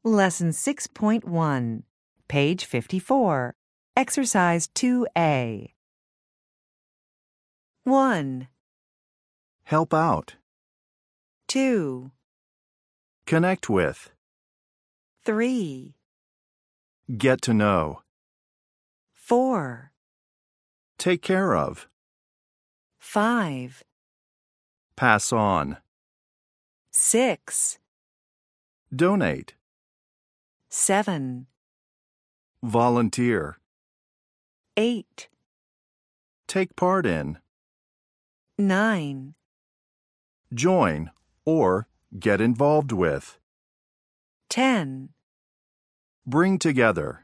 Lesson 6.1, page 54, Exercise 2A. 1, Help out. 2, Connect with. 3, Get to know. 4, Take care of. 5, Pass on. 6, Donate. 7, Volunteer. 8, Take part in. 9, Join or get involved with. 10. Bring together.